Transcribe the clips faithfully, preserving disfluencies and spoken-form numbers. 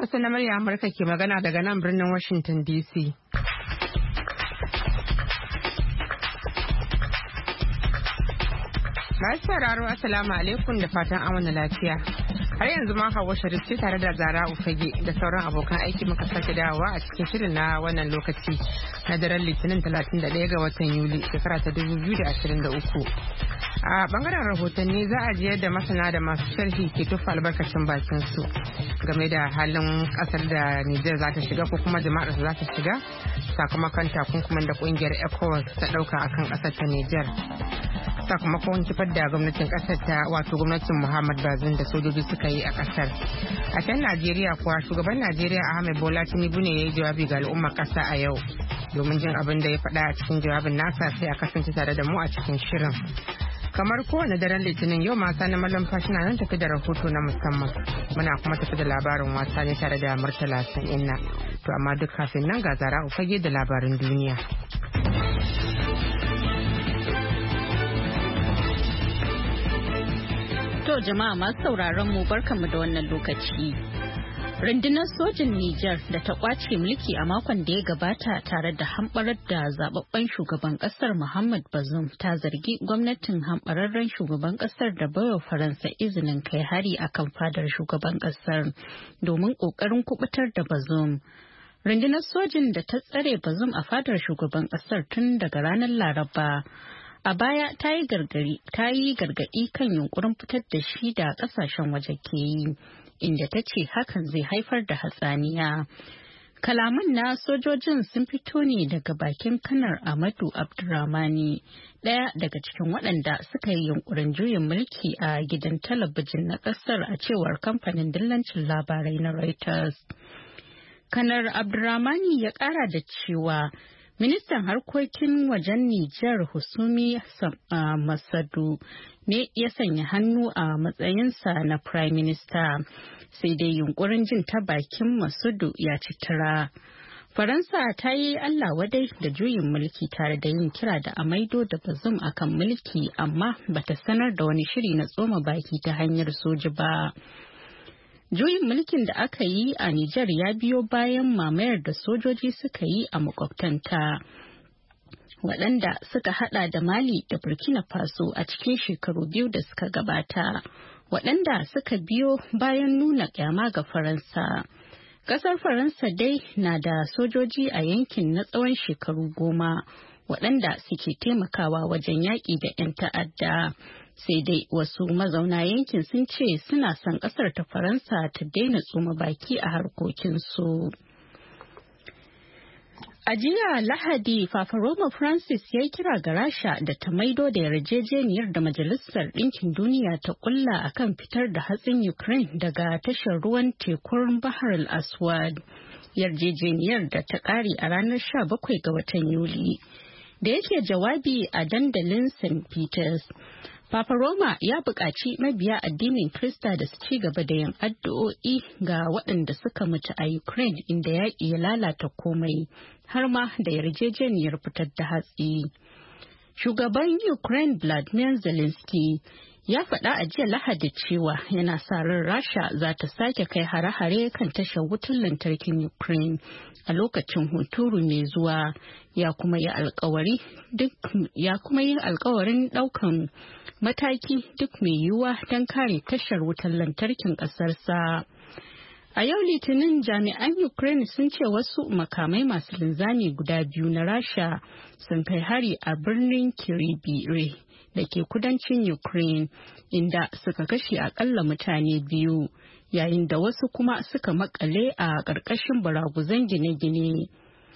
Hausa na murya Amurka ke magana daga nan birnin Washington D C. Masu sauraro Assalamu alaikum da fatan an wani lafiya. Har yanzu ma Hauwa Sharif ce tare da Zara Ufage da sauran abokan aiki muka sake dawowa a cikin shirin na wannan lokaci na daren Litinin talatin da ɗaya ga watan Yuli shekara ta dubu biyu da ashirin da uku. A bangaren rahotanni za a ji yadda masana da masu sharhi ke tufa albarkacin bakin su game da halin kasar da Nijar za ta shiga ko kuma jama'ar za ta shiga sakamakon takunkuman da kungiyar ECOWAS ta dauka akan kasar ta Nijar. Sakamakon kifar da gwamnatin kasar ta wato gwamnatin Muhammad Bazoum da sojoji suka yi a kasar. A can Najeriya kuwa shugaban Najeriya Ahmed Bola Tinubu ne ya yi jawabi ga al'ummar kasa a yau. Domin jin abin da ya faɗa a cikin jawabin nasa sai a kasance tare da mu a cikin shirin. Kamar kowane daren Litinin yau mata na malumfashi na nan tafi da rahoto na musamman. Muna kuma tafi da labarin wasa ne tare da Murtala Inna. To amma duk kafin nan ga Zara Ufage da labarin duniya. To jama'a masu sauraron mu barkanmu da wannan lokaci. Rundunar sojin Nijar da ta kwace mulki a makon da ya gabata tare da hamɓarar da zababben shugaban kasar Muhammad Bazoum ta zargi gwamnatin hamɓararren shugaban kasar da baiwa Faransa izinin kai hari akan fadar shugaban kasar domin ƙoƙarin kubutar da Bazoum. Rundunar sojin da ta tsare Bazoum a fadar shugaban kasar tun daga ranar Laraba. A baya ta yi gargaɗi kan yunkurin fitar da shi da ƙasashen waje ke yi, inda ta ce hakan zai haifar da hatsaniya. Kalaman na sojojin sun fito ne daga bakin kanar Amadu Abdurrahmani, ɗaya daga cikin waɗanda suka yi yunkurin juyin mulki a gidan talabijin na ƙasar a cewar kamfanin dillancin labarai na Reuters. Kanar Abdurrahmani ya ƙara da cewa Ministan harkokin wajen Nijar Husumi Masadu ne ya sanya hannu a matsayinsa na Prime Minister, sai dai yunkurin jin ta bakin Masadu ya ci tura. Faransa ta yi Allah wadai da juyin mulki tare da yin kira da a maido da Bazoum akan mulki, amma bata sanar da wani shiri na tsoma baki ta hanyar soji ba. Juyin mulkin da aka yi a Nijar ya biyo bayan mamayar da sojoji suka yi a makwabtanta, waɗanda suka hada da Mali da Burkina Faso a cikin shekaru biyu da suka gabata, waɗanda suka biyo bayan nuna kyama ga Faransa. Ƙasar Faransa dai na da sojoji a yankin na tsawon shekaru goma, waɗanda suke taimakawa wajen yaƙi da 'yan ta'adda. Sai dai wasu mazauna yankin sun ce suna son kasar ta Faransa ta daina tsoma baki a harkokinsu. A jiya Lahadi, Papa Roma Francis ya yi kira ga Rasha da ta maido da yarjejeniyar da Majalisar Ɗinkin Duniya ta kulla akan fitar da hatsin Ukraine daga tashar ruwan tekun Bahar al-Aswad. Yarjejeniyar da ta ƙare a ranar sha bakwai ga watan Yuli. Da yake jawabi a dandalin Saint Peters, Papa Roma ya buƙaci mabiya addinin Krista da su ci gaba da yin addu'o'i ga waɗanda suka mutu a Ukraine inda yaƙi ya lalata komai, har ma da yarjejeniyar fitar da hatsi. Shugaban Ukraine Vladimir Zelensky ya faɗa a jiya Lahadi cewa yana sa ran Rasha za ta sake kai hare-hare kan tashar wutar lantarkin Ukraine a lokacin hunturu mai zuwa, ya kuma yi alkawari duk ya kuma yi alkawarin ɗaukan mataki duk mai yiwuwa don kare tashar wutar lantarkin ƙasarsa. A yau Litinin jami'an Ukraine sun ce wasu makamai masu linzami guda biyu na Rasha sun kai hari a birnin Kiribire da ke kudancin Ukraine, inda suka kashe akalla mutane biyu, yayin da wasu kuma suka makale a ƙarƙashin baraguzan gine-gine.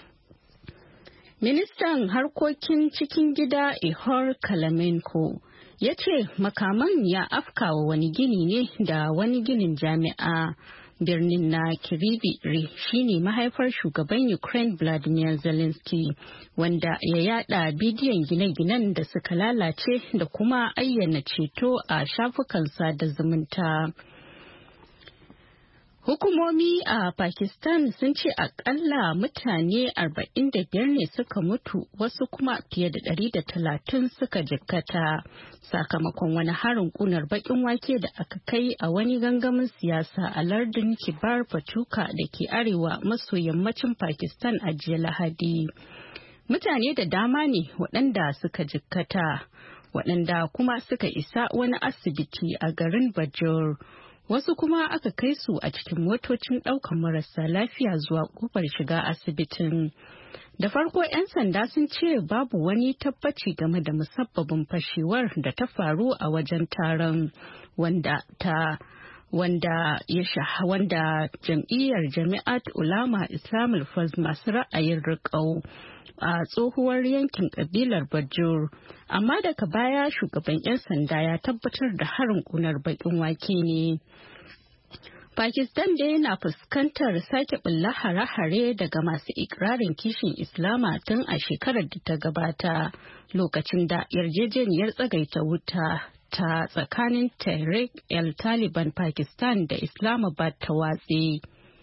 Ministan harkokin cikin gida Ihor Kalamenko ya ce makaman ya afkawa wani gini ne da wani ginin jami'a. Birnin na Kiribiri shine mahaifar shugaban Ukraine Vladimir Zelensky, wanda ya yada bidiyon gine-ginen da suka lalace da kuma ayyana ceto a shafukan sada zumunta. Hukumomi a Pakistan sun ce akalla mutane arba'in da biyar ne suka mutu, wasu kuma fiye da ɗari da talatin suka jikkata sakamakon wani harin kunar bakin wake da aka kai a wani gangamin siyasa a lardin Khyber Pakhtunkhwa da ke arewa maso yammacin Pakistan a jiya Lahadi. Mutane da dama ne waɗanda suka jikkata, waɗanda kuma suka isa wani asibiti a garin Bajor. Wasu kuma aka kai su a cikin motocin ɗaukar marasa lafiya zuwa kofar shiga asibitin. Da farko 'yan sanda sun ce babu wani tabbaci game da musabbabin fashewar da ta faru a wajen taron wanda ta wanda ya shaha wanda jam'iyyar Jami'at Ulama Islamul Faz masu ra'ayin riƙau a tsohuwar yankin kabilar Bajor. Amma daga baya shugaban 'yan sanda ya tabbatar da harin kunar bakin wake ne. Pakistan dai na fuskantar sake bulla hare-hare daga masu ikirarin kishin Islama tun a shekarar da ta gabata, lokacin da yarjejeniyar tsagaita wuta ta tsakanin Tehrik-e-Taliban Pakistan da Islamabad ta watse.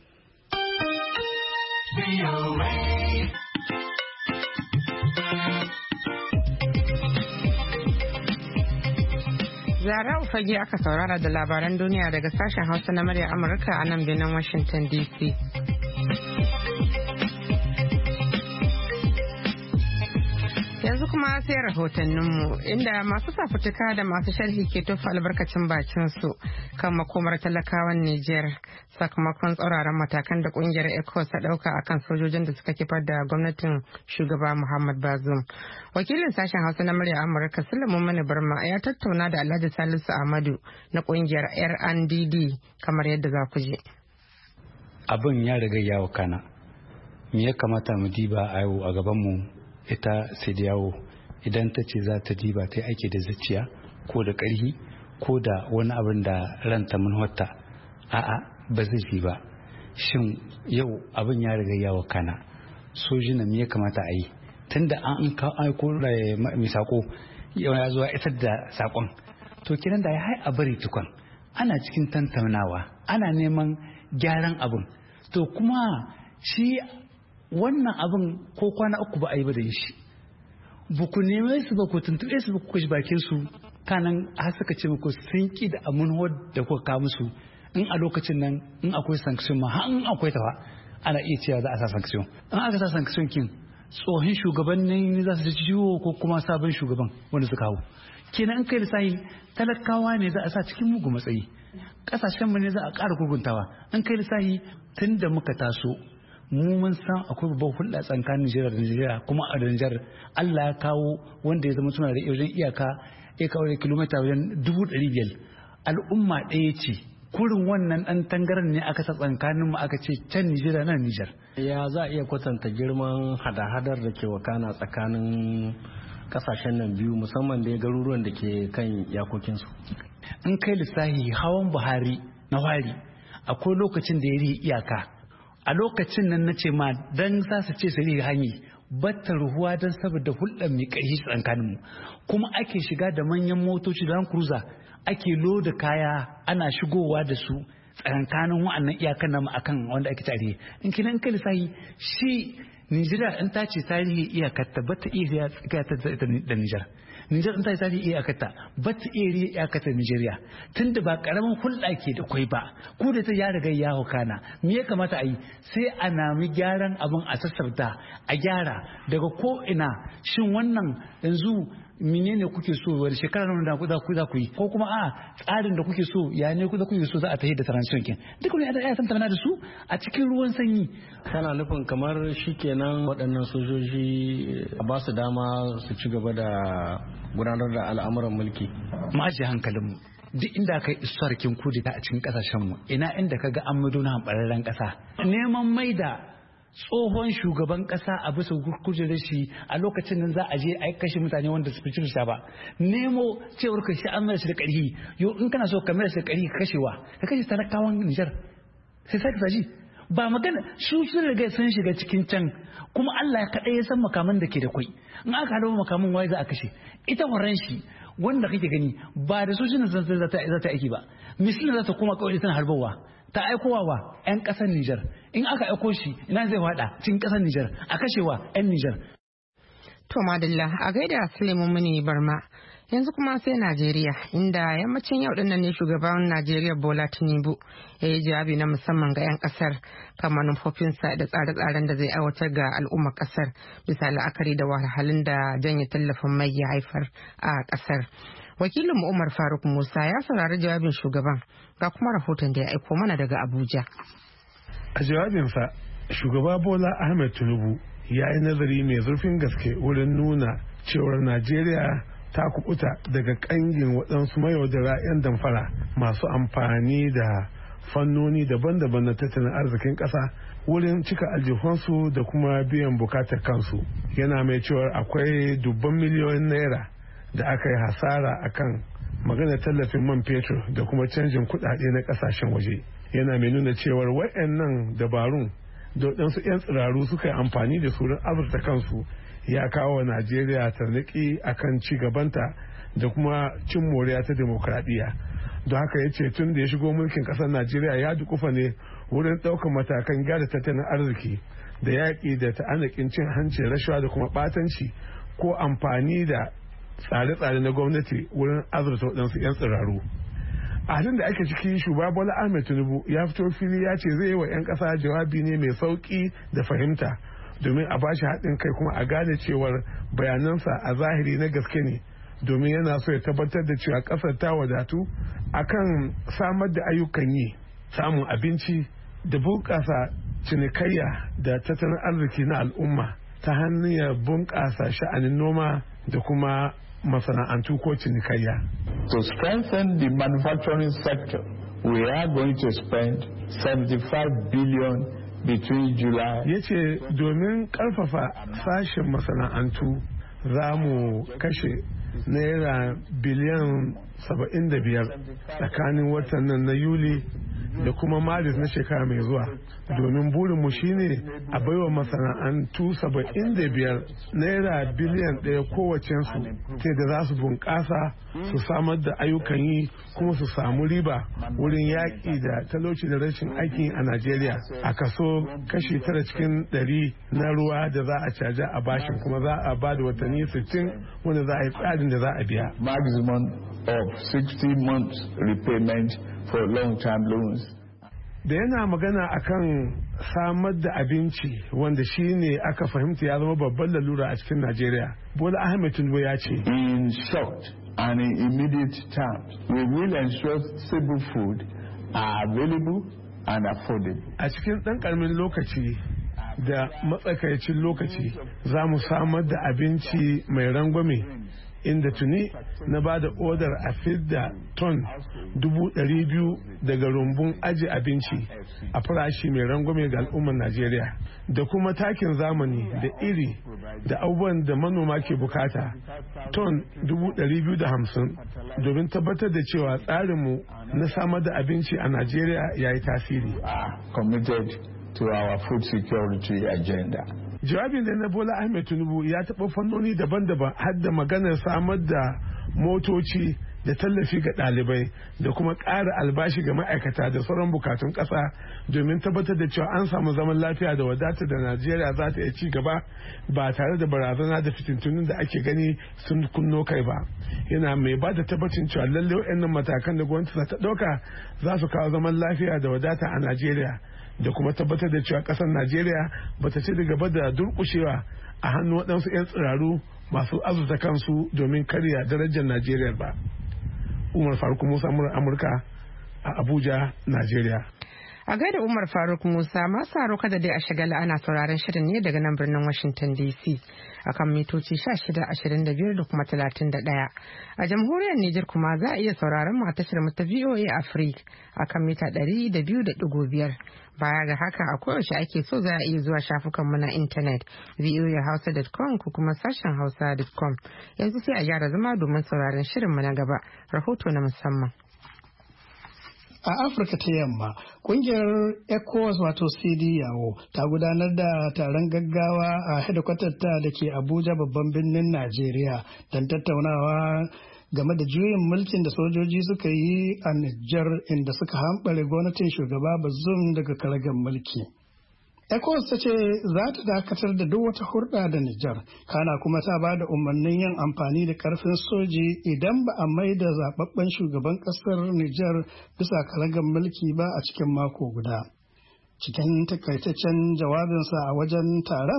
Zara Ufage aka saurara da labaran duniya daga sashen Hausa na murya Amurka a nan birnin Washington D C. Yanzu kuma sai rahotanninmu inda masu fafutuka da masu sharhi ke tofa albarkacin bakin su kan makomar talakawan Nijar sakamakon tsauraran matakan da kungiyar ECOWAS ta dauka akan sojojin da suka kifar da gwamnatin shugaba Muhammad Bazoum. Wakilin sashen Hausa na murya Amurka Sulaiman Mani Barma ya tattauna da Alhaji Salisu Ahmadu na kungiyar R N D D kamar yadda za ku je. Abin ya riga ya wakana. Me ya kamata mu diba a yau a gaban mu ita sai da yawo idan ta ce za ta diba ta aiki da zuciya ko da ƙarhi ko da wani abin da ranta manhatta a'a ba zai fi ba. Shin yau abin ya riga ya wakana sojina me ya kamata a yi tunda an ka aiko mai sako yau ya zuwa isar da sakon to kiran da ya hai a bari tukun ana cikin tantaunawa ana neman gyaran abin to kuma shi wannan abin ko kwana uku ba a yi ba da shi ba ku neme su ba ku tuntuɓe su ba ku kashi bakin su kanan har suka ce muku sun ki da amunhuwar da kuka kawo musu in a lokacin nan in akwai sanction ma har in akwai tafa ana iya cewa za a sa sanction in aka sa sanction kin tsohon shugabannin za su ci ciwo ko kuma sabon shugaban wanda suka hau kenan in kai lissahi talakawa ne za a sa cikin mugu matsayi kasashen mu ne za a ƙara guguntawa in kai lissahi tun da muka taso mu mun san akwai babban hulɗa tsakanin Nijar da Nigeria kuma a Nijar Allah ya kawo wanda ya zama suna da wajen iyaka ya kawo da kilomita wajen dubu ɗari biyar al'umma ɗaya ce kurin wannan ɗan tangaran ne aka sa tsakanin mu aka ce can Nigeria nan Nijar. Ya za a iya kwatanta girman hada-hadar da ke wakana tsakanin kasashen nan biyu musamman da garuruwan da ke kan iyakokinsu. In kai lissahi hawan Buhari na wari akwai lokacin da ya yi iyaka a lokacin nan na ce ma dan za su ce su yi hanyi batta ruhuwa don saboda hulɗar mai ƙarfi tsakaninmu kuma ake shiga da manyan motoci da cruiser ake loda kaya ana shigowa da su tsakankanin wa'annan iyakan namu akan wanda ake tare in kina in kai lissahi shi Nigeria in ta ce tarihi iyakarta ba ta iya tsakata da Nijar. Nijar in ta ce tarihi iyakarta ba ta iya iyakarta Nijeriya. Tunda ba karamin hulɗa ke da kwai ba. Ku da ta ya riga ya hukana. Me ya kamata a yi? Sai a nami gyaran abin a sassauta a gyara daga ko ina shin wannan yanzu menene kuke so wani shekara nan da za ku za ku yi ko kuma a tsarin da kuke so ya ne ku za kuke so za a tafi da transition kin duk ne ya san tamana da su a cikin ruwan sanyi. Kana nufin kamar shikenan waɗannan sojoji a ba su dama su ci gaba da gudanar da al'amuran mulki. Mu ajiye hankalinmu duk inda aka yi isarkin kudita a cikin kasashenmu ina inda kaga an mado na hambararren ƙasa neman maida tsohon shugaban kasa a bisa kujerar shi a lokacin nan za a je a kashe mutane wanda su fi ba nemo cewar ka shi an mara shi da ƙarfi yau in kana so ka mara shi da ƙarfi ka kashewa ka kashe talakawan Nijar sai sai ka saji ba magana su sun riga sun shiga cikin can kuma Allah ya kaɗai ya san makaman da ke da kwai in aka haɗa makaman waye za a kashe ita horon shi wanda kake gani ba da sojin za ta aiki ba misalin za ta koma kawai tana harbawa ta aikowa wa 'yan ƙasar Nijar. In aka aiko shi ina zai wada cikin ƙasar Nijar a kashewa 'yan Nijar. To madalla a gaida Suleiman Muni Barma. Yanzu kuma sai Najeriya inda yammacin yau dinnan ne shugaban Najeriya Bola Tinubu ya yi jawabi na musamman ga 'yan kasar kan manufofinsa da tsare-tsaren da zai aiwatar ga al'ummar kasar bisa la'akari da wahalhalun da janye tallafin mai ya haifar a kasar. Wakilin Umar Faruk Musa ya saurari jawabin shugaban ga kuma rahoton da ya aiko mana daga Abuja. A jawabinsa, shugaba Bola Ahmed Tinubu ya yi nazari mai zurfin gaske wurin nuna cewar Najeriya ta kubuta daga kangin waɗansu mayaudara 'yan damfara masu amfani da fannoni daban-daban na tattalin arzikin ƙasa wurin cika aljihunsu da kuma biyan bukatar kansu. Yana mai cewar akwai dubban miliyoyin naira da aka yi hasara akan magana tallafin man fetur da kuma canjin kuɗaɗe na ƙasashen waje. Yana mai nuna cewar waɗannan dabarun da waɗansu 'yan tsiraru suka yi amfani da su don azurta kansu ya kawo wa Najeriya tarniki akan ci gabanta da kuma cin moriya ta demokradiyya. Don haka ya ce tun da ya shigo mulkin ƙasar Najeriya ya dukufa ne wurin ɗaukar matakan gyara tattalin arziki da yaƙi da ta'anakin cin hanci, rashawa da kuma ɓatanci ko amfani da tsare-tsare na gwamnati wurin azurta waɗansu 'yan tsiraru. A halin da ake ciki, shugaba Bola Ahmed Tinubu ya fito fili ya ce zai yi wa 'yan ƙasa jawabi ne mai sauƙi da fahimta domin a bashi haɗin kai kuma a gane cewar bayanansa a zahiri na gaske ne, domin yana so ya tabbatar da cewa ƙasar ta wadatu akan samar da ayyukan yi, samun abinci da bunƙasa cinikayya da tattalin arziki na al'umma ta hanyar bunƙasa sha'anin noma da kuma masana'antu ko cinikayya. To strengthen the manufacturing sector, we are going to spend seventy-five billion between July. Ya ce domin karfafa sashen masana'antu za mu kashe naira biliyan saba'in da biyar tsakanin watan nan na Yuli da kuma Maris na shekara mai zuwa, domin burinmu shine a baiwa masana'antu saba'in da biyar naira biliyan ɗaya kowacensu ta da za su bunƙasa su samar da ayyukan yi kuma su samu riba wurin yaƙi da talauci da rashin aiki a Najeriya a kaso kashi tara cikin ɗari na ruwa da za a caja a bashin, kuma za a ba da watanni sittin wanda za a yi tsarin da za a biya. Maximum of sixty months repayment for long-term loans. Da yana magana akan samar da abinci wanda shi ne aka fahimta ya zama babban lalura a cikin Najeriya, Bola Ahmed Tinubu ya ce, In short and in immediate terms, we will ensure stable food are available and affordable. A cikin ɗan ƙaramin lokaci da matsakaicin lokaci za mu samar da abinci mai rangwame, inda tuni na ba da odar a fidda ton dubu ɗari biyu daga rumbun aji abinci a farashi mai rangwame ga al'ummar Najeriya, da kuma takin zamani da iri da abubuwan da manoma ke bukata ton dubu ɗari biyu da hamsin domin tabbatar da cewa tsarinmu na samar da abinci a Najeriya ya yi tasiri. Committed to our food security agenda. Jawabin da na Bola Ahmed Tinubu ya taɓa fannoni daban-daban har da maganar samar da motoci da tallafi ga ɗalibai da kuma ƙara albashi ga ma'aikata da sauran bukatun ƙasa domin tabbatar da cewa an samu zaman lafiya da wadata da Najeriya za ta iya ci gaba ba tare da barazana da fitintunin da ake gani sun kunno kai ba. Yana mai ba da tabbacin cewa lallai waɗannan matakan da gwamnati za ta ɗauka za su kawo zaman lafiya da wadata a Najeriya, da kuma tabbatar da cewa kasar Najeriya ba ta ci da gaba da durkushewa a hannun waɗansu 'yan tsiraru masu azurta kansu domin karya darajar Najeriya ba. Umar Faruk Musa, Amurka a Abuja, Najeriya. A gaida Umar Faruk Musa, masu haro kada dai a shagala ana sauraron shirin ne daga nan birnin Washington D C akan mitoci shida, ashirin da biyar da kuma talatin da ɗaya. A jamhuriyar Nijar kuma za a iya sauraron mu a tashar mu ta V O A Africa akan mita ɗari da biyu da ɗigo biyar. Baya ga haka a koyaushe ake so za a iya zuwa shafukan mu na intanet v o a hausa dot com ko kuma sashen hausa dot com. Yanzu sai a gyara zama domin sauraron shirin mu na gaba, rahoto na musamman. A Afirka ta Yamma, kungiyar ECOWAS wato C D A O ta gudanar da taron gaggawa a hedikwatarta da ke Abuja babban birnin Najeriya don tattaunawa game da juyin mulkin da sojoji suka yi a Nijar inda suka hamɓare gwamnatin shugaba Bazoum daga karagar mulki. ECOWAS ta ce za ta dakatar da duk wata hurɗa da Nijar, kana kuma ta ba da umarnin yin amfani da ƙarfin soji idan ba a mai da zaɓaɓɓen shugaban ƙasar Nijar bisa karagar mulki ba a cikin mako guda. Cikin takaitaccen jawabinsa a wajen taron.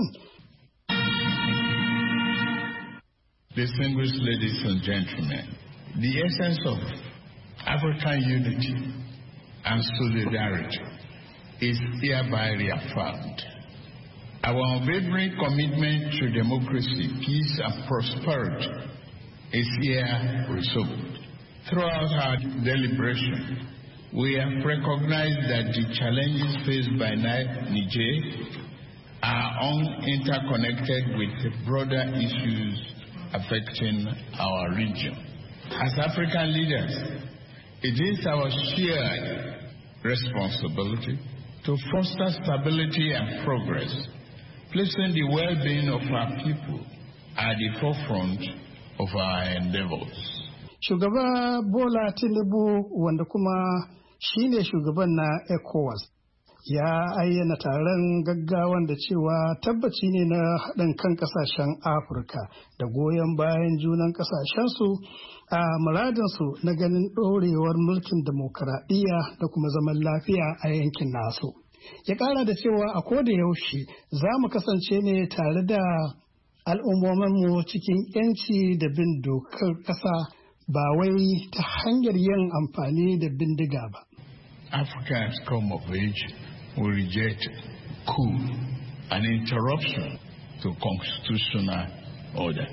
Distinguished ladies and gentlemen, the essence of African unity and solidarity is hereby reaffirmed. Our unwavering commitment to democracy, peace, and prosperity is here resolved. Throughout our deliberation, we have recognized that the challenges faced by Niger are interconnected with the broader issues affecting our region. As African leaders, it is our shared responsibility to foster stability and progress, placing the well-being of our people at the forefront of our endeavors. Shugaba Bola Tinubu, wanda kuma shine shugaban na ECOWAS, ya ayyana taron gaggawan da cewa tabbaci ne na haɗin kan ƙasashen Afirka da goyon bayan junan ƙasashensu a muradinsu na ganin ɗorewar mulkin demokuraɗiyya da kuma zaman lafiya a yankin nasu. Ya ƙara da cewa a koda yaushe za mu kasance ne tare da al'ummominmu cikin 'yanci da bin dokar ƙasa ba wai ta hanyar yin amfani da bindiga ba. Africa has come of age will reject coup and interruption to constitutional order.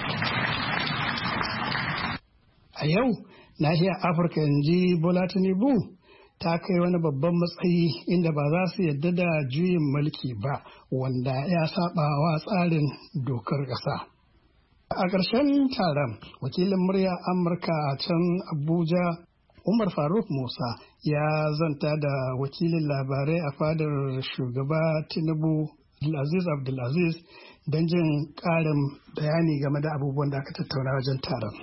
A yau, nahiyar Afirka inji Bola Tinubu ta kai wani babban matsayi inda ba za su yadda da juyin mulki ba wanda ya saba wa tsarin dokar ƙasa. A ƙarshen taron, wakilin murya Amurka a can Abuja, Umar Faruk Musa, ya zanta da wakilin labarai a fadar shugaba Tinubu Abdulaziz Abdulaziz don jin ƙarin bayani game da abubuwan da aka tattauna wajen taron.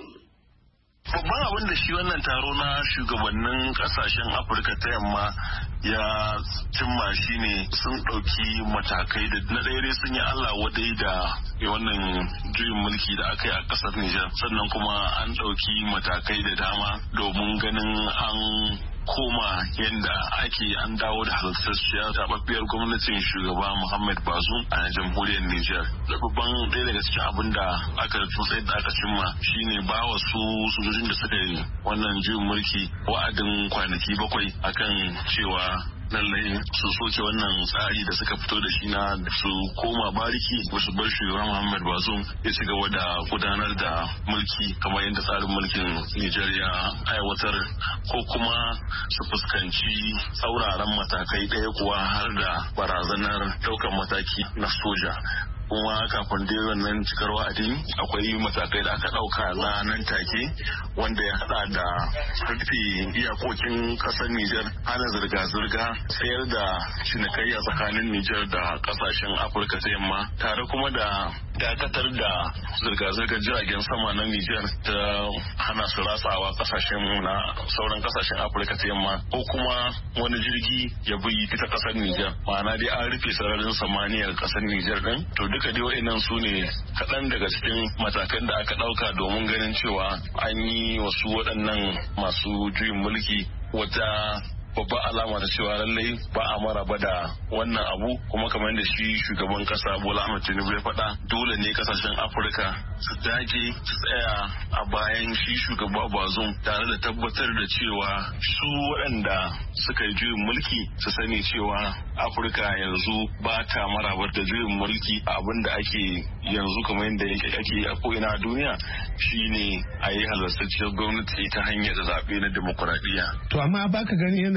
Babban abin da shi wannan taro na shugabannin kasashen Afirka ta yamma ya cimma shine sun ɗauki matakai da na ɗaya sun yi Allah wadai da wannan juyin mulki da aka yi a ƙasar Nijar, sannan kuma an ɗauki matakai da dama domin ganin an koma yadda ake an dawo da halittacciyar zababbiyar gwamnatin shugaba Muhammad Bazoum a jamhuriyar Nijar. Da babban ɗaya daga cikin abin da aka tutsai da aka cimma shine ba wa su sojojin da suka yi wannan juyin mulki wa'adin kwanaki bakwai akan cewa lallai su soke wannan tsari da suka fito da shi na su koma bariki su bar shugaban Muhammad Bazoum ya ci gaba da gudanar da mulki kamar yadda tsarin mulkin Nijar ya aiwatar, ko kuma su fuskanci tsauraran matakai ɗaya kuwa har da barazanar ɗaukar mataki na soja. Kuma kafin dai wannan cikar wa'adi akwai matakai da aka ɗauka na nan take wanda ya hada da rufe iyakokin ƙasar Nijar, hana zirga-zirga, tsayar da cinikayya tsakanin Nijar da ƙasashen Afirka ta yamma, tare kuma da dakatar da zirga-zirgar jiragen sama na Nijar ta hana su ratsawa ƙasashen na sauran ƙasashen Afirka ta yamma, ko kuma wani jirgi ya bi ta ƙasar Nijar. Ma'ana dai an rufe sararin samaniyar ƙasar Nijar din. To duka dai wa'annan su ne kaɗan daga cikin matakan da aka ɗauka domin ganin cewa an yi wasu waɗannan masu juyin mulki wata babban alama da cewa lallai ba a maraba da wannan abu, kuma kamar da shi shugaban kasa Bola Ahmed Tinubu ya faɗa, dole ne kasashen Afirka su dage su tsaya a bayan shi shugaba Bazoum tare da tabbatar da cewa su waɗanda suka yi juyin mulki su sani cewa Afirka yanzu ba ta maraba da juyin mulki. Abin da ake yanzu kamar yadda ake a ko'ina a duniya shine a yi halartacciyar gwamnati ta hanyar zaɓe na demokuraɗiyya. To amma baka gani yana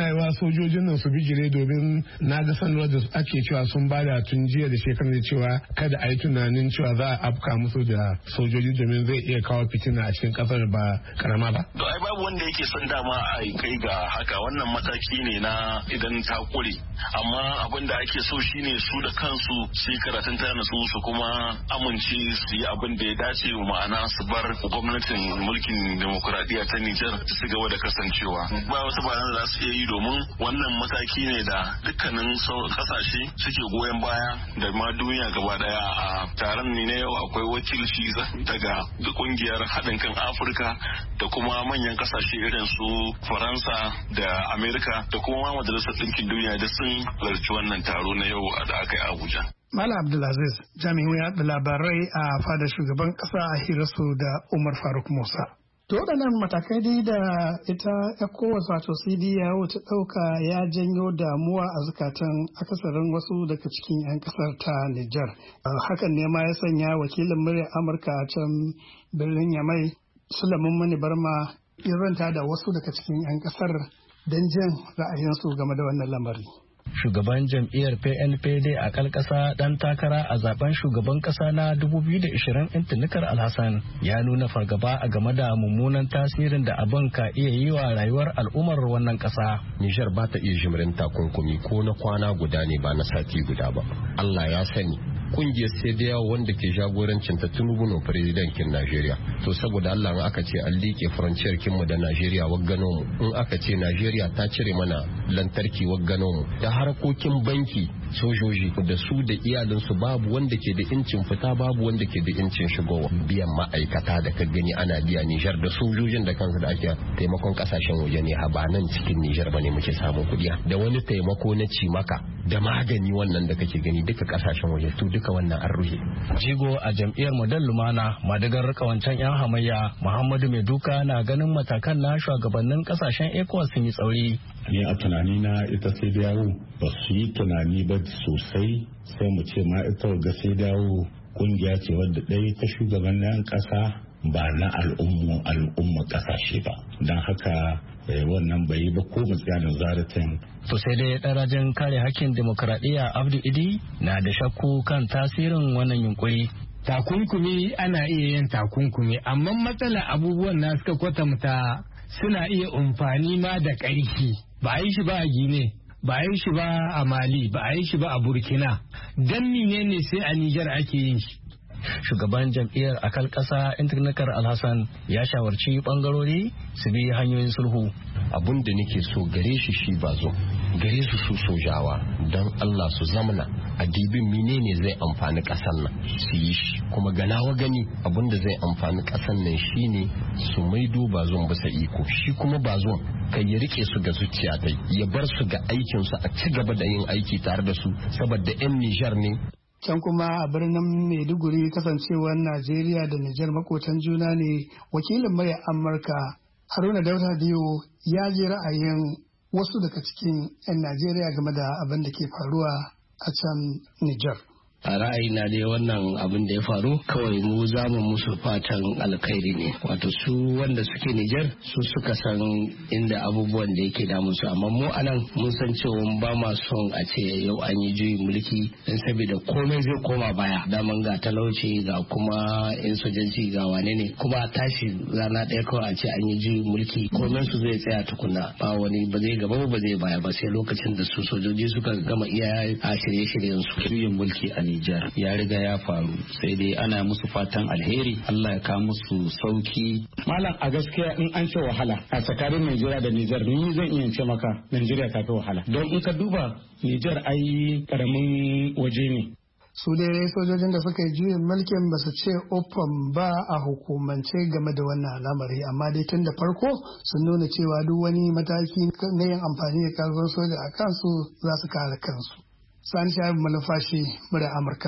yana yi wa sojojin nan su bijire domin na ga sanarwar da ake cewa sun bada tun jiya da shekarar cewa kada a yi tunanin cewa za a afka musu da sojoji domin zai iya kawo fitina a cikin kasar ba karama ba. To ai babu wanda yake son dama a kai ga haka, wannan mataki ne na idan ta kure, amma abin da ake so shine su da kansu su yi karatun ta nasu su kuma amince su yi abin da ya dace, ma'ana su bar gwamnatin mulkin demokuraɗiyya ta Nijar su gaba da kasancewa. Ba wasu bayan da za su iya yi domin wannan mataki ne da dukkanin kasashe suke goyon baya da ma duniya gaba daya. A taron ne na yau akwai wakilci daga kungiyar haɗin kan Afirka da kuma manyan kasashe irin su Faransa da Amerika da kuma majalisar ɗinkin duniya da sun halarci wannan taro na yau da aka yi Abuja. Malam Abdulaziz, jami'in yaɗa labarai a fadar shugaban ƙasa a hirarsu da Umar Faruk Musa. To waɗannan matakai dai da ita ECOWAS wato C D A O ta ɗauka ya janyo damuwa a zukatan akasarin wasu daga cikin 'yan ƙasar ta Nijar. Hakan ne ma ya sanya wakilin muryar Amurka a can birnin Yamai, Sulaiman Mani Barma, ya zanta da wasu daga cikin 'yan ƙasar don jin ra'ayinsu game da wannan lamari. Shugaban jam'iyyar P N P D a kalkasa dan takara a zaben shugaban kasa na dubu biyu da ashirin Intinikar Alhassan ya nuna fargaba a game da mummunan tasirin da abin ka iya yi wa rayuwar al'ummar wannan kasa. Nijar ba ta iya jimirin takunkumi ko na kwana guda ne ba na sati guda ba. Allah ya sani. Kungiyar sai da yawo wanda ke jagorancin ta Tinubu no presidentin Najeriya. To saboda Allah in aka ce an liƙe frontier kinmu da Najeriya waggano mu, in aka ce Najeriya ta cire mana lantarki waggano mu, da harkokin banki sojoji da su da iyalinsu babu wanda ke da incin fita, babu wanda ke da incin shigowa. Biyan ma'aikata da ka gani ana biya Nijar da sojojin da kansu da ake taimakon kasashen waje ne, ha ba nan cikin Nijar bane muke samun kuɗi. Da wani taimako na cimaka da magani wannan da kake gani duka kasashen waje, to duka wannan an ruhe. Jigo a jam'iyyar Model Lumana madagar kawancan 'yan hamayya Muhammadu Maiduka na ganin matakan na shugabannin kasashen ECOWAS sun yi tsauri. Ni a tunani na ita sai da yawo ba su yi tunani ba sosai, sai mu ce ma ita ga sai da yawo kungiya ce wadda ɗaya ta shugabannin ƙasa ba na al'ummu al'umma ƙasashe ba, don haka wannan bai yi ba ko mutsiyanin zaratin. To sai dai ɗarajin kare hakkin demokradiyya Abdu Idi na da shakku kan tasirin wannan yunkuri. Takunkumi ana iya yin takunkumi, amma matsala abubuwan na suka kwatanta suna iya amfani ma da ƙarfi. Ba a yi shi ba a Gine, ba a yi shi ba a Mali, ba a yi shi ba a Burkina. Dan ne sai a Nijar ake yin shi. Shugaban jam'iyyar akal ƙasa Intinikar Alhassan ya shawarci bangarori su bi hanyoyin sulhu. Abun da nake so gare shi shi ba zo gare su su sojawa don Allah su zamana a dibin menene zai amfani ƙasar nan su yi shi, kuma ganawa gani abun da zai amfani ƙasar nan shine su maido bazon bisa iko, shi kuma bazon kai ya rike su ga zuciya dai ya bar su ga aikinsu a ci gaba da yin aiki tare da su saboda 'yan Nijar ne. Can kuma a birnin Maiduguri kasancewar Najeriya da Nijar makotan juna ne, wakilin murya Amurka Haruna Dauda Diyo ya ji ra'ayin wasu daga cikin 'yan Najeriya game da abin da ke faruwa a can Nijar. A ra'ayina dai wannan abin da ya faru kawai mu za mu musu fatan alkhairi ne, wato su wanda suke Nijar su suka san inda abubuwan da yake damun su, amma mu anan mun san cewa ba ma son a ce yau an yi juyin mulki don saboda komai zai koma baya, daman ga talauci ga kuma insurgency ga wane ne, kuma tashi rana ɗaya kawai a ce an yi juyin mulki komai su zai tsaya tukuna, ba wani ba zai gaba ba zai baya ba sai lokacin da su sojoji suka gama iya a shirye-shiryen su. Juyin mulki a Nijar ya riga ya faru, sai dai ana musu fatan alheri, Allah ya kawo musu sauki. Malam a gaskiya in an ce wahala a tsakanin Najeriya da Nijar, ni zan iya ce maka Najeriya ta fi wahala, don in ka duba Nijar ai karamin waje ne. Su dai sojojin da suka yi juyin mulkin ba su ce open ba a hukumance game da wannan al'amari, amma dai tun da farko sun nuna cewa duk wani mataki na yin amfani da karfin soja a kansu za su kare kansu. Sani Shaibu Malafashi, murya Amurka,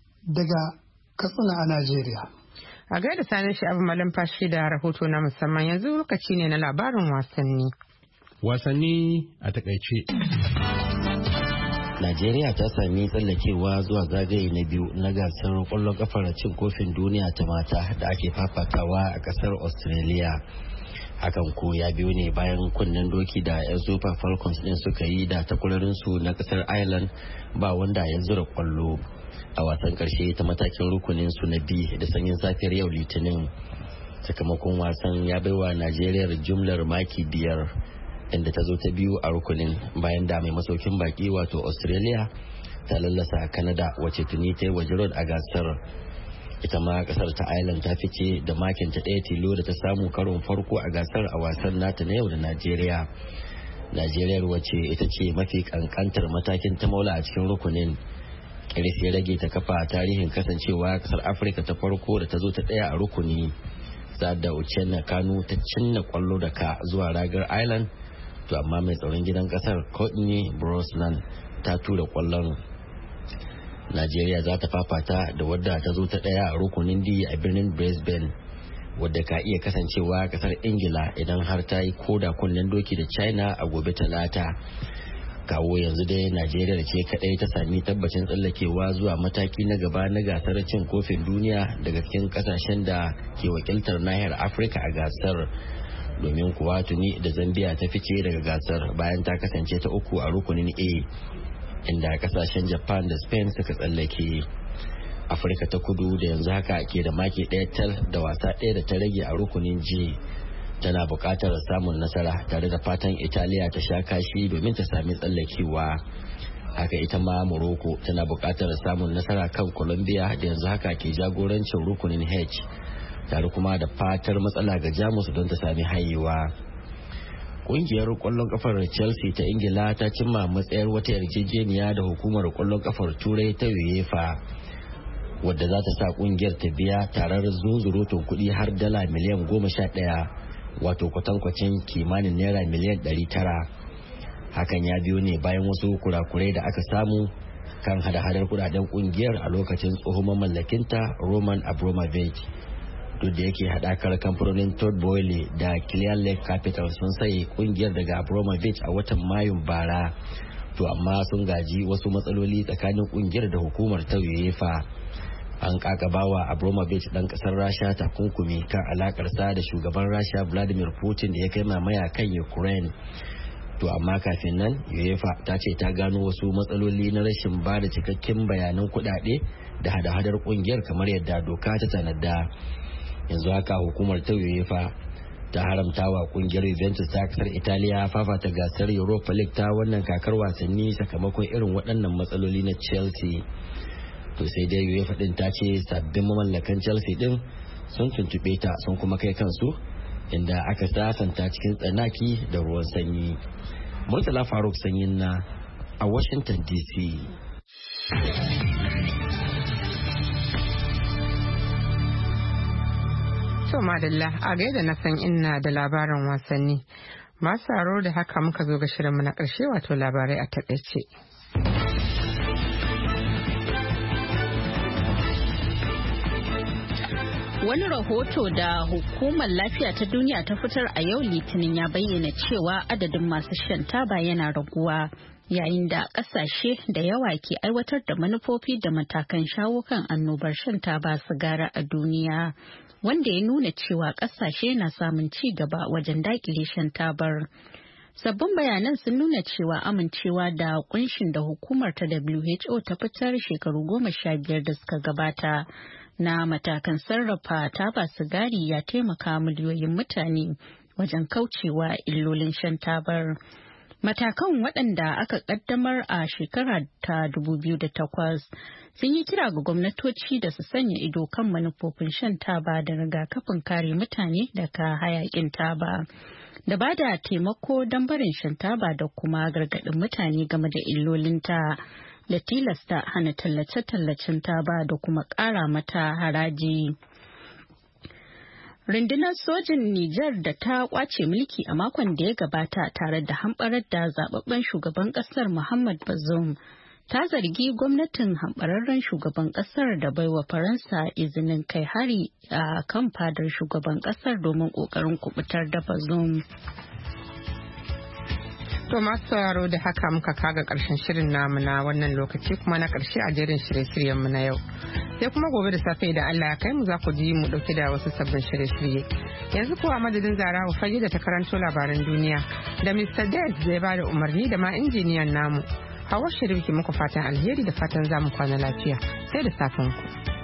daga Katsina a Najeriya. A gaida Sani Shaibu Malafashi da rahoto na musamman, yanzu lokaci ne na labarin wasanni. Wasanni a takaice. Najeriya ta sami tsallakewa zuwa zagaye na biyu na gasar kwallon kafar cin kofin duniya ta mata da ake fafatawa a kasar Australia. Hakan ko ya biyo ne bayan kunnen doki da 'yan Super Falcons din suka yi da takwarorinsu na kasar Ireland ba wanda ya zura kwallo a wasan karshe ta matakin rukunin su na B da sanyin safiyar yau Litinin. Sakamakon wasan ya baiwa Najeriya jumlar maki biyar inda ta zo ta biyu a rukunin bayan da mai masaukin baki wato Australia ta lallasa Canada wacce tuni ta yi waje a gasar. Ita ma kasar ta Ireland ta fice da makin ta ɗaya tilo da ta samu karon farko a gasar a wasan nata na yau da Najeriya. Najeriya wacce ita ce mafi kankantar matakin ta maula a cikin rukunin. Kiris ya rage ta kafa tarihin kasancewa kasar Afirka ta farko da ta zo ta ɗaya a rukuni. Sa'ad da Uchenna Kanu ta cinna kwallo da ka zuwa ragar Ireland, to amma mai tsaron gidan kasar Courtney Brosnan ta tura kwallon. Najeriya za ta fafata da wadda ta zo ta daya a rukunin D a birnin Brisbane, wadda ka iya kasancewa kasar Ingila idan har ta yi koda kunnen doki da China a gobe Talata. Kawo yanzu dai Najeriya ce kadai ta sami tabbacin tsallakewa zuwa mataki na gaba na gasar cin kofin duniya daga cikin kasashen da ke wakiltar nahiyar Afirka a gasar. Domin kuwa tuni da Zambia ta fice daga gasar bayan ta kasance ta uku a rukunin A, inda kasashen Japan da Spain suka tsallake. Afirka ta kudu da yanzu haka ke da maki ɗaya tal da wasa ɗaya da ta rage a rukunin G tana buƙatar samun nasara tare da fatan Italiya ta sha kashi domin ta sami tsallakewa. Haka ita ma Morocco tana buƙatar samun nasara kan Colombia da yanzu haka ke jagorancin rukunin H, tare kuma da fatar matsala ga Jamus don ta sami hayewa. Kungiyar kwallon kafar Chelsea ta Ingila ta cimma matsayar wata yarjejeniya da hukumar kwallon kafar Turai ta UEFA, wadda za ta sa kungiyar ta biya tarar zunzurutun kuɗi har dala miliyan goma sha ɗaya, wato kwatankwacin kimanin naira miliyan ɗari tara. Hakan ya biyo ne bayan wasu kurakurai da aka samu kan hada-hadar kudaden kungiyar a lokacin tsohon mamallakinta Roman Abramovich. Duk da yake hadakar kamfanonin Todd Boehly da Clear Lake Capital sun saye kungiyar daga Abramovich a watan Mayun bara, to amma sun gaji wasu matsaloli tsakanin kungiyar da hukumar ta UEFA. An kakabawa Abramovich dan kasar Rasha takunkumi kan alakarsa da shugaban Rasha Vladimir Putin da ya kai mamaya kan Ukraine. To amma kafin nan UEFA ta ce ta gano wasu matsaloli na rashin ba da cikakken bayanan kudade da hada-hadar kungiyar kamar yadda doka ta tanada. Yanzu haka hukumar ta UEFA ta haramta wa kungiyar Juventus ta kasar Italiya fafata gasar Europa League ta wannan kakar wasanni sakamakon irin waɗannan matsaloli na Chelsea. To sai dai UEFA din ta ce sabbin mamallakan Chelsea din sun tuntube ta sun kuma kai kansu inda aka sasanta cikin tsanaki da ruwan sanyi. Murtala Faruk Sanyin na a Washington D C. To madalla a gaida na san ina da labarin wasanni. Masu haro da haka muka zo ga shirinmu na ƙarshe wato labarai a taƙaice. Wani rahoto da Hukumar Lafiya ta Duniya ta fitar a yau Litinin ya bayyana cewa adadin masu shan taba yana raguwa yayin da ƙasashe da yawa ke aiwatar da manufofi da matakan shawo kan annobar shan taba sigara a duniya, wanda ya nuna cewa ƙasashe na samun ci gaba wajen daƙile shan tabar. Sabbin bayanan sun nuna cewa amincewa da kunshin da hukumar ta W H O ta fitar shekaru goma sha biyar da suka gabata na matakan sarrafa taba sigari ya taimaka miliyoyin mutane wajen kaucewa illolin shan tabar. Matakan waɗanda aka ƙaddamar a shekara ta dubu biyu da takwas sun yi kira ga gwamnatoci da su sanya ido kan manufofin shan taba da rigakafin kare mutane daga hayaƙin taba, da ba da taimako don barin shan taba da kuma gargaɗin mutane game da illolinta, da tilasta hana tallace-tallacen taba da kuma ƙara mata haraji. Rundunar sojin Nijar da ta kwace mulki a makon da ya gabata tare da hamɓarar da zababben shugaban ƙasar Muhammad Bazoum ta zargi gwamnatin hamɓararren shugaban ƙasar da baiwa Faransa izinin kai hari a kan fadar shugaban ƙasar domin ƙoƙarin kubutar da Bazoum. To masu sauraro da haka muka kaga karshen shirin namu na wannan lokaci kuma na karshe a jerin shirye-shiryen mu na yau. Sai kuma gobe da safe da Allah ya kai mu za ku ji mu dauke da wasu sabbin shirye-shirye. Yanzu kuwa madadin Zara Fage da ta karanto labaran duniya da mister Des zai ba da umarni da ma injiniyan namu. Hawa Sharif ki muku fatan alheri da fatan zamu kwana lafiya. Sai da safen ku.